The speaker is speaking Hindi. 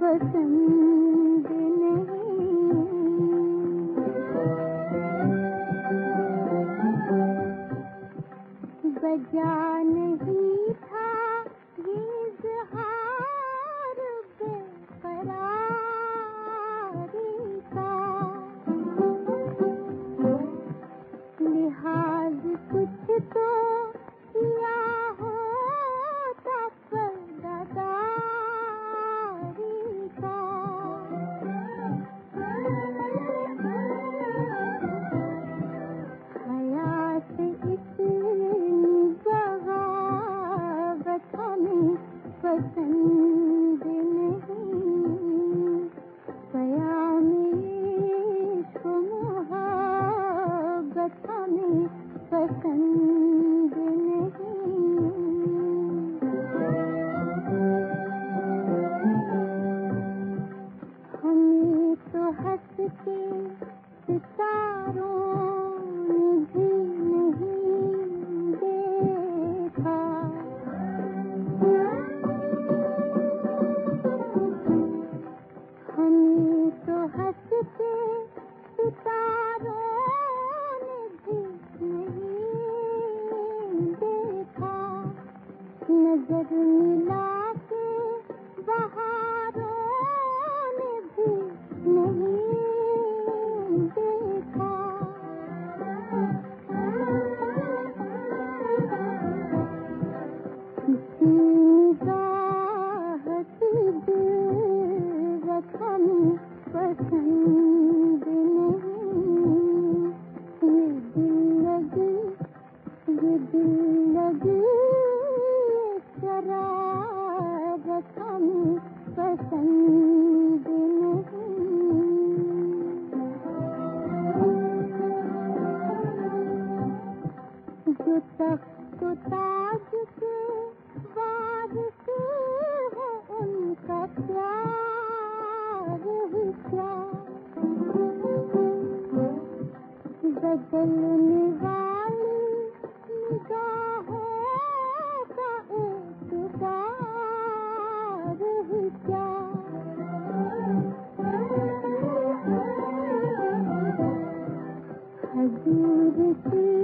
पसंद नहीं। बजा नहीं था ये इज़हार बेकरारी का, लिहाज कुछ तो किया होता पर्दादारी का। हयात इतनी बगावत हमें पसंद नहीं। क़यामे इश्क़ मोहब्बत हमें पसंद नहीं। हमें तो हंस के सितारों ने भी नहीं देखा। हमें तो हंस के सितारों ने भी नहीं देखा। नजर मिला के बहारों ने भी नहीं देखा। किसी निगाह की दिलरत हमें पसंद नहीं। ये दिल लगी शरारत हमें पसंद नहीं। जो तख्त ताज के वारिस है उनका प्यार ही क्या। बदलने वाली निगाहों का एतबार ही क्या। हजूर की